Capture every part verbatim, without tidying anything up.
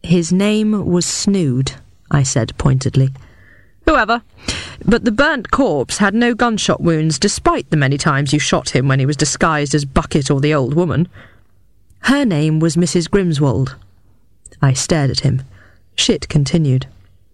His name was Snood, I said pointedly. Whoever. But the burnt corpse had no gunshot wounds, despite the many times you shot him when he was disguised as Bucket or the old woman. Her name was Missus Grimswold. I stared at him. Shit continued.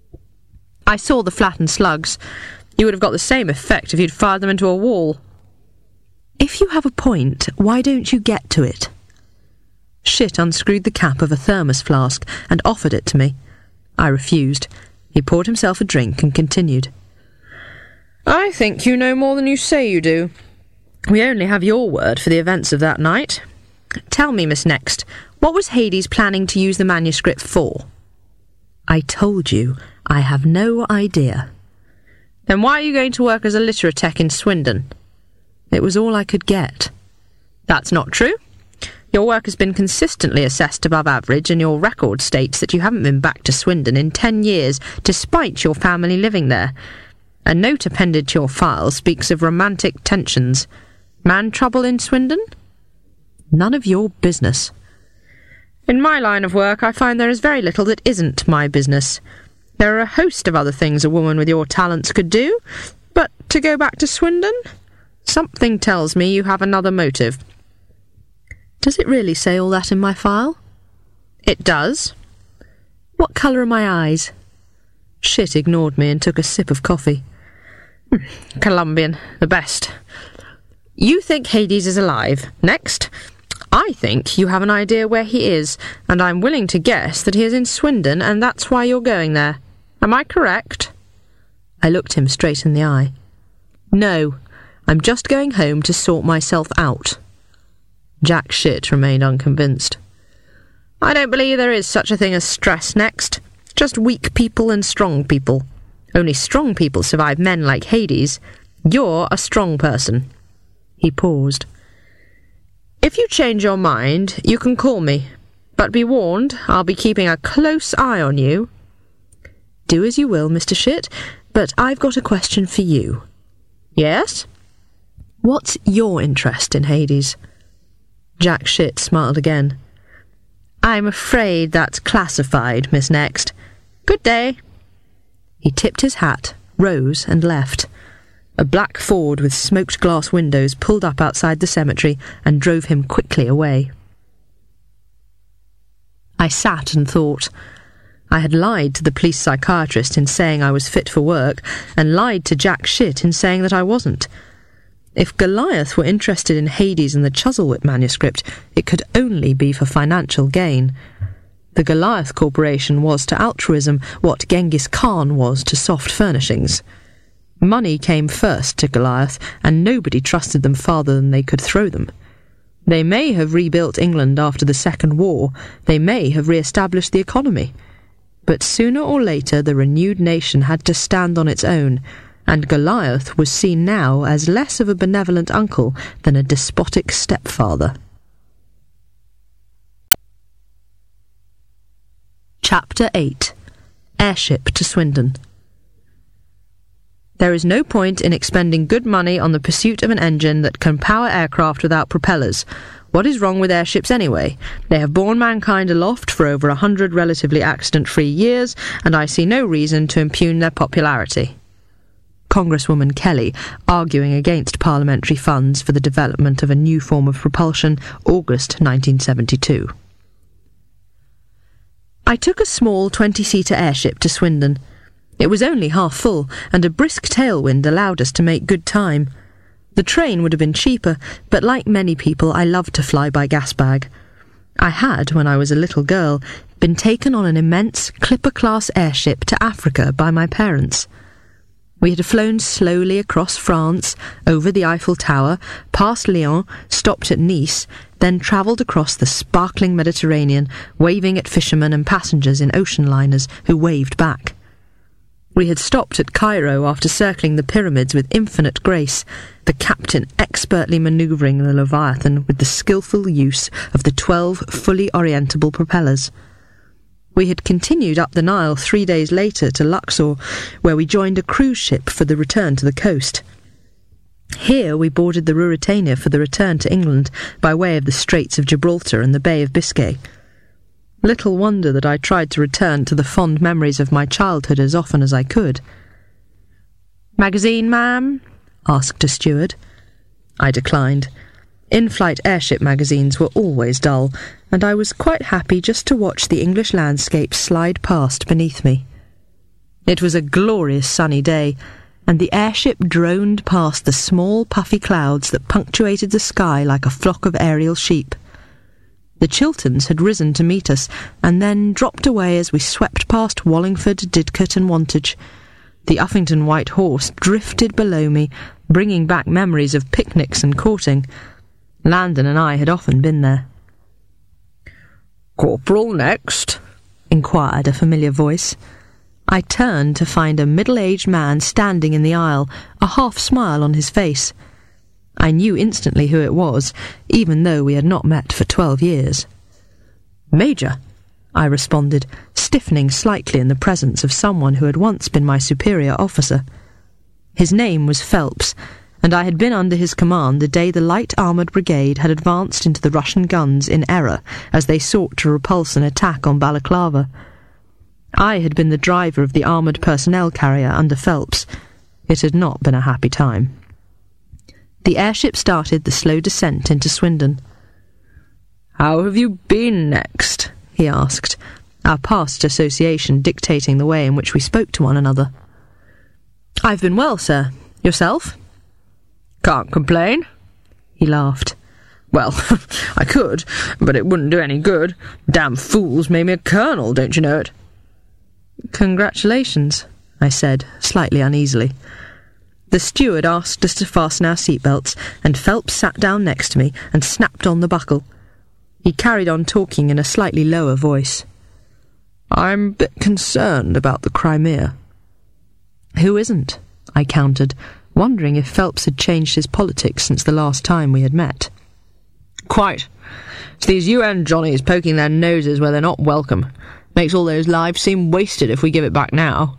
I saw the flattened slugs. You would have got the same effect if you'd fired them into a wall. If you have a point, why don't you get to it? Shit unscrewed the cap of a thermos flask and offered it to me. I refused. He poured himself a drink and continued. I think you know more than you say you do. We only have your word for the events of that night. Tell me, Miss Next, what was Hades planning to use the manuscript for? I told you, I have no idea. Then why are you going to work as a literatech in Swindon? It was all I could get. That's not true. Your work has been consistently assessed above average, and your record states that you haven't been back to Swindon in ten years, despite your family living there. A note appended to your file speaks of romantic tensions. Man trouble in Swindon? None of your business. In my line of work, I find there is very little that isn't my business. There are a host of other things a woman with your talents could do, but to go back to Swindon? Something tells me you have another motive. Does it really say all that in my file? It does. What colour are my eyes? Shit ignored me and took a sip of coffee. Colombian, the best. You think Hades is alive. Next. I think you have an idea where he is, and I'm willing to guess that he is in Swindon, and that's why you're going there. Am I correct? I looked him straight in the eye. No, I'm just going home to sort myself out. Jack Shit remained unconvinced. I don't believe there is such a thing as stress, Next. Just weak people and strong people. Only strong people survive men like Hades. You're a strong person. He paused. If you change your mind, you can call me. But be warned, I'll be keeping a close eye on you. Do as you will, Mister Shit, but I've got a question for you. Yes? What's your interest in Hades? Jack Shit smiled again. I'm afraid that's classified, Miss Next. Good day. He tipped his hat, rose, and left. A black Ford with smoked glass windows pulled up outside the cemetery and drove him quickly away. I sat and thought. I had lied to the police psychiatrist in saying I was fit for work, and lied to Jack Shit in saying that I wasn't. If Goliath were interested in Hades and the Chuzzlewit manuscript, it could only be for financial gain. The Goliath Corporation was to altruism what Genghis Khan was to soft furnishings. Money came first to Goliath, and nobody trusted them farther than they could throw them. They may have rebuilt England after the Second War, they may have re-established the economy. But sooner or later the renewed nation had to stand on its own, and Goliath was seen now as less of a benevolent uncle than a despotic stepfather. Chapter eight. Airship to Swindon. There is no point in expending good money on the pursuit of an engine that can power aircraft without propellers. What is wrong with airships anyway? They have borne mankind aloft for over a hundred relatively accident-free years, and I see no reason to impugn their popularity. Congresswoman Kelly, arguing against parliamentary funds for the development of a new form of propulsion, August nineteen seventy-two. I took a small twenty-seater airship to Swindon. It was only half full, and a brisk tailwind allowed us to make good time. The train would have been cheaper, but like many people, I loved to fly by gas bag. I had, when I was a little girl, been taken on an immense Clipper-class airship to Africa by my parents. We had flown slowly across France, over the Eiffel Tower, past Lyon, stopped at Nice, then travelled across the sparkling Mediterranean, waving at fishermen and passengers in ocean liners who waved back. We had stopped at Cairo after circling the pyramids with infinite grace, the captain expertly manoeuvring the Leviathan with the skilful use of the twelve fully orientable propellers. We had continued up the Nile three days later to Luxor, where we joined a cruise ship for the return to the coast. Here we boarded the Ruritania for the return to England by way of the Straits of Gibraltar and the Bay of Biscay. Little wonder that I tried to return to the fond memories of my childhood as often as I could. "Magazine, ma'am?" asked a steward. I declined. In-flight airship magazines were always dull, and I was quite happy just to watch the English landscape slide past beneath me. It was a glorious sunny day, and the airship droned past the small puffy clouds that punctuated the sky like a flock of aerial sheep. The Chilterns had risen to meet us, and then dropped away as we swept past Wallingford, Didcot and Wantage. The Uffington White Horse drifted below me, bringing back memories of picnics and courting. Landon and I had often been there. "Corporal next?" inquired a familiar voice. I turned to find a middle-aged man standing in the aisle, a half-smile on his face. I knew instantly who it was, even though we had not met for twelve years. "Major," I responded, stiffening slightly in the presence of someone who had once been my superior officer. His name was Phelps, and I had been under his command the day the light armoured brigade had advanced into the Russian guns in error as they sought to repulse an attack on Balaclava. I had been the driver of the armoured personnel carrier under Phelps. It had not been a happy time. The airship started the slow descent into Swindon. "How have you been next?" he asked, our past association dictating the way in which we spoke to one another. "I've been well, sir. Yourself?" "Can't complain," he laughed. "Well, I could, but it wouldn't do any good. Damn fools made me a colonel, don't you know it?" "Congratulations," I said, slightly uneasily. The steward asked us to fasten our seatbelts, and Phelps sat down next to me and snapped on the buckle. He carried on talking in a slightly lower voice. "I'm a bit concerned about the Crimea." "Who isn't?" I countered, wondering if Phelps had changed his politics since the last time we had met. "Quite. It's these U N Johnnies poking their noses where they're not welcome. Makes all those lives seem wasted if we give it back now."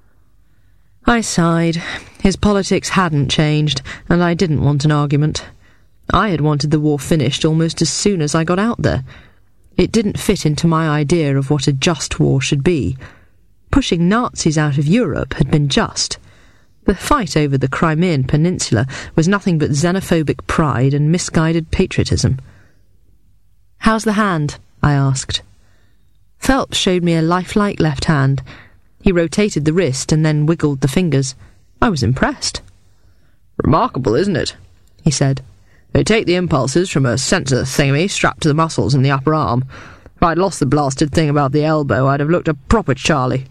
I sighed. His politics hadn't changed, and I didn't want an argument. I had wanted the war finished almost as soon as I got out there. It didn't fit into my idea of what a just war should be. Pushing Nazis out of Europe had been just. The fight over the Crimean Peninsula was nothing but xenophobic pride and misguided patriotism. "How's the hand?" I asked. Phelps showed me a lifelike left hand. He rotated the wrist and then wiggled the fingers. I was impressed. "Remarkable, isn't it?" he said. "They take the impulses from a sensor thingy strapped to the muscles in the upper arm. If I'd lost the blasted thing about the elbow, I'd have looked a proper Charlie."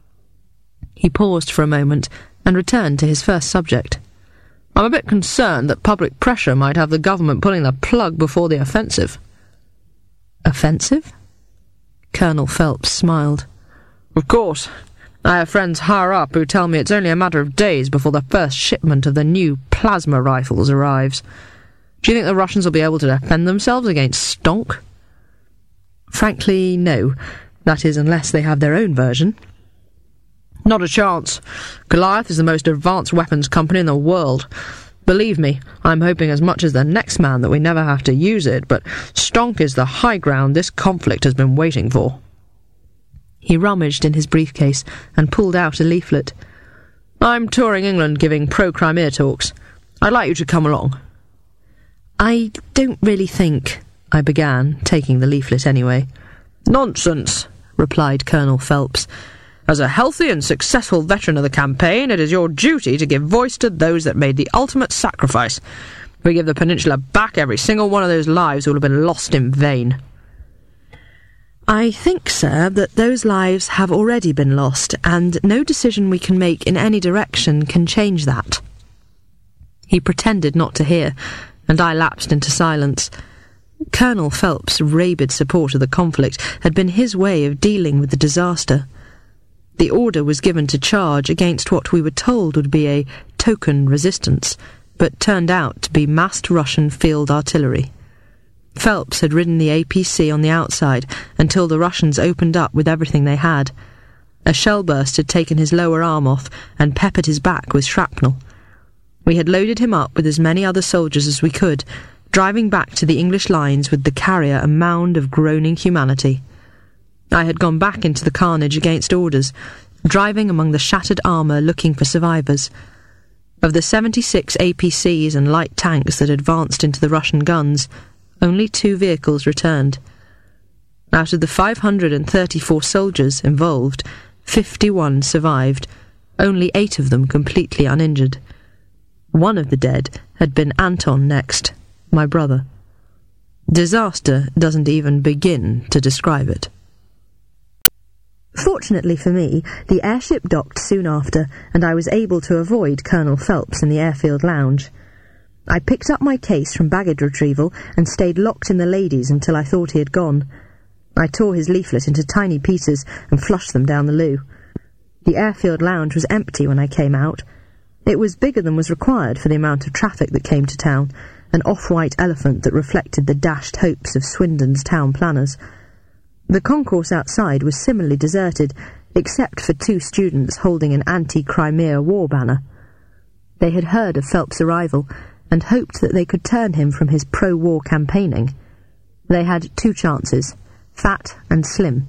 He paused for a moment and returned to his first subject. "I'm a bit concerned that public pressure might have the government pulling the plug before the offensive." "Offensive?" Colonel Phelps smiled. "Of course. I have friends higher up who tell me it's only a matter of days before the first shipment of the new plasma rifles arrives. Do you think the Russians will be able to defend themselves against Stonk?" "Frankly, no. That is, unless they have their own version." "Not a chance. Goliath is the most advanced weapons company in the world. Believe me, I'm hoping as much as the next man that we never have to use it, but Stonk is the high ground this conflict has been waiting for." He rummaged in his briefcase and pulled out a leaflet. "I'm touring England giving pro-Crimea talks. I'd like you to come along." "I don't really think—" I began, taking the leaflet anyway. "Nonsense," replied Colonel Phelps. "As a healthy and successful veteran of the campaign, it is your duty to give voice to those that made the ultimate sacrifice. If we give the peninsula back, every single one of those lives will have been lost in vain." "I think, sir, that those lives have already been lost, and no decision we can make in any direction can change that." He pretended not to hear, and I lapsed into silence. Colonel Phelps' rabid support of the conflict had been his way of dealing with the disaster. The order was given to charge against what we were told would be a token resistance, but turned out to be massed Russian field artillery. Phelps had ridden the A P C on the outside until the Russians opened up with everything they had. A shell burst had taken his lower arm off and peppered his back with shrapnel. We had loaded him up with as many other soldiers as we could, driving back to the English lines with the carrier a mound of groaning humanity. I had gone back into the carnage against orders, driving among the shattered armour looking for survivors. Of the seventy-six A P Cs and light tanks that advanced into the Russian guns, only two vehicles returned. Out of the five hundred thirty-four soldiers involved, fifty-one survived, only eight of them completely uninjured. One of the dead had been Anton Next, my brother. Disaster doesn't even begin to describe it. Fortunately for me, the airship docked soon after, and I was able to avoid Colonel Phelps in the airfield lounge. I picked up my case from baggage retrieval and stayed locked in the ladies until I thought he had gone. I tore his leaflet into tiny pieces and flushed them down the loo. The airfield lounge was empty when I came out. It was bigger than was required for the amount of traffic that came to town, an off-white elephant that reflected the dashed hopes of Swindon's town planners. The concourse outside was similarly deserted, except for two students holding an anti-Crimea war banner. They had heard of Phelps' arrival and hoped that they could turn him from his pro-war campaigning. They had two chances, fat and slim.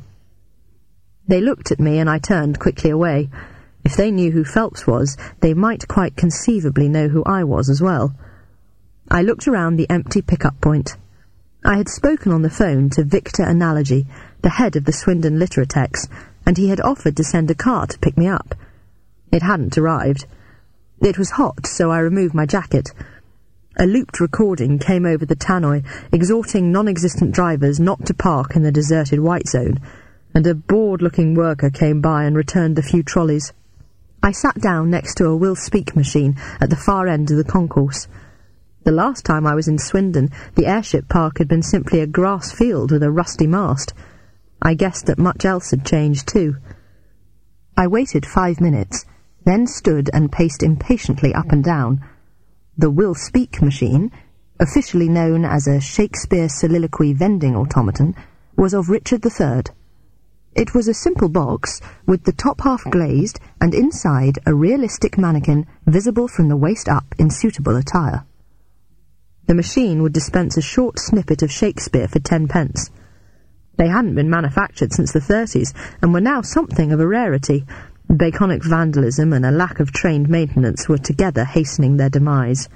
They looked at me and I turned quickly away. If they knew who Phelps was, they might quite conceivably know who I was as well. I looked around the empty pickup point. I had spoken on the phone to Victor Analogy, the head of the Swindon Literatex, and he had offered to send a car to pick me up. It hadn't arrived. It was hot, so I removed my jacket. A looped recording came over the tannoy, exhorting non-existent drivers not to park in the deserted white zone, and a bored-looking worker came by and returned a few trolleys. I sat down next to a Will Speak machine at the far end of the concourse. The last time I was in Swindon, the airship park had been simply a grass field with a rusty mast. I guessed that much else had changed too. I waited five minutes, then stood and paced impatiently up and down. The Will Speak machine, officially known as a Shakespeare soliloquy vending automaton, was of Richard the Third. It was a simple box, with the top half glazed, and inside a realistic mannequin visible from the waist up in suitable attire. The machine would dispense a short snippet of Shakespeare for ten pence. They hadn't been manufactured since the thirties, and were now something of a rarity. Baconic vandalism and a lack of trained maintenance were together hastening their demise.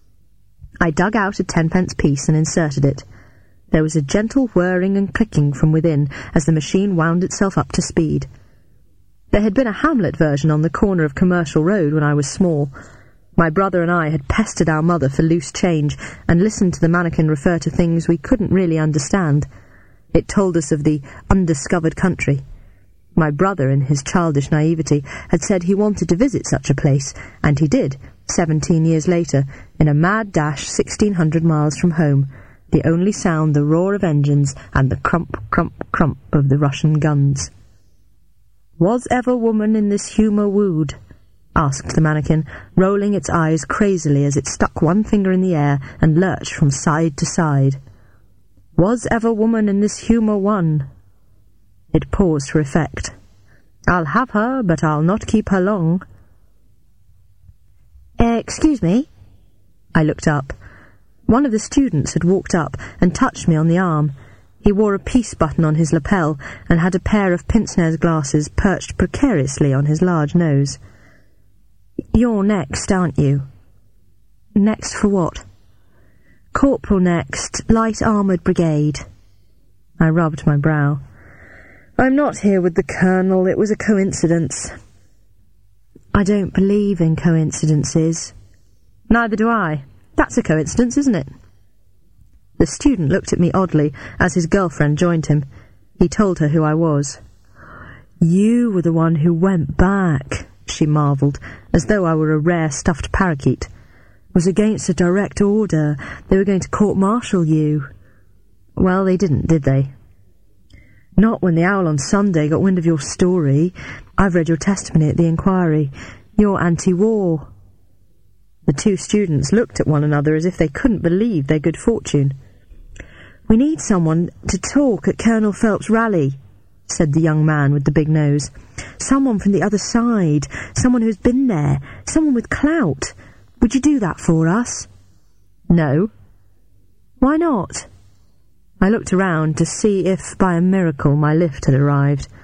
I dug out a tenpence piece and inserted it. There was a gentle whirring and clicking from within as the machine wound itself up to speed. There had been a Hamlet version on the corner of Commercial Road when I was small. My brother and I had pestered our mother for loose change and listened to the mannequin refer to things we couldn't really understand. It told us of the undiscovered country. My brother, in his childish naivety, had said he wanted to visit such a place, and he did, seventeen years later, in a mad dash sixteen hundred miles from home, the only sound the roar of engines and the crump, crump, crump of the Russian guns. "Was ever woman in this humour wooed?" asked the mannequin, rolling its eyes crazily as it stuck one finger in the air and lurched from side to side. "Was ever woman in this humour won?" It paused for effect. "I'll have her, but I'll not keep her long." Uh, excuse me?" I looked up. One of the students had walked up and touched me on the arm. He wore a peace button on his lapel and had a pair of pince-nez glasses perched precariously on his large nose. "You're next, aren't you?" "Next for what?" "Corporal Next, Light Armoured Brigade." I rubbed my brow. "I'm not here with the Colonel. It was a coincidence." "I don't believe in coincidences." "Neither do I. That's a coincidence, isn't it?" The student looked at me oddly as his girlfriend joined him. He told her who I was. "You were the one who went back," she marvelled, as though I were a rare stuffed parakeet. "It was against a direct order. They were going to court-martial you." "Well, they didn't, did they?" "Not when the Owl on Sunday got wind of your story. I've read your testimony at the inquiry. You're anti-war." The two students looked at one another as if they couldn't believe their good fortune. "We need someone to talk at Colonel Phelps' rally," said the young man with the big nose. "Someone from the other side, someone who's been there, someone with clout. Would you do that for us?" "No." "Why not?" I looked around to see if, by a miracle, my lift had arrived.